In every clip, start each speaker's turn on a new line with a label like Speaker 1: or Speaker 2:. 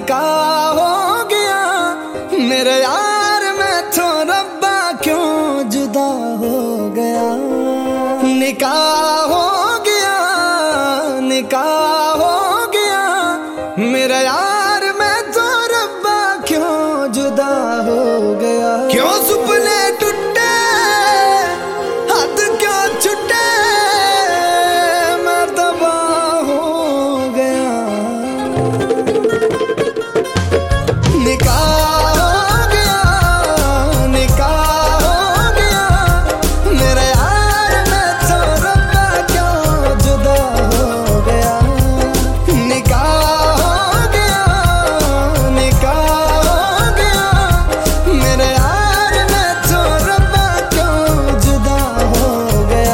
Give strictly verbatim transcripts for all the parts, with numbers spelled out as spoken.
Speaker 1: निकाह हो गया मेरे यार मैं तो रब्बा क्यों जुदा हो गया। निकाह हो गया निकाह हो गया मेरा यार मैं तो रब्बा क्यों जुदा हो गया। क्यों सुपने टूटे हाथ क्यों छूटे मैं तबाह हो गया। निकाह हो गया निकाह हो गया मेरा यार मैं तो रब्बा क्यों जुदा हो गया। निकाह हो गया निकाह हो गया मेरा यार मैं तो रब्बा क्यों जुदा हो गया।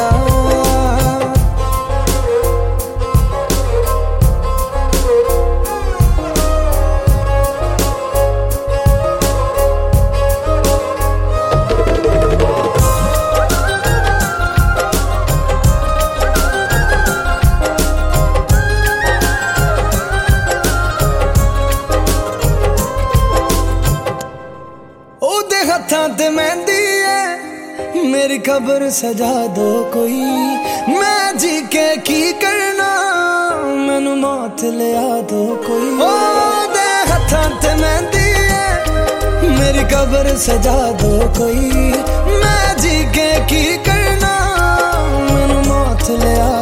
Speaker 1: ओदे हत्थां ते मेहंदी है मेरी खबर सजा दो कोई। मैं जी के की करना मैनू मौत लिया दो कोई। ओदे हत्थां ते मेहंदी है मेरी खबर सजा दो कोई। मैं जी के की करना मैनू मौत लिया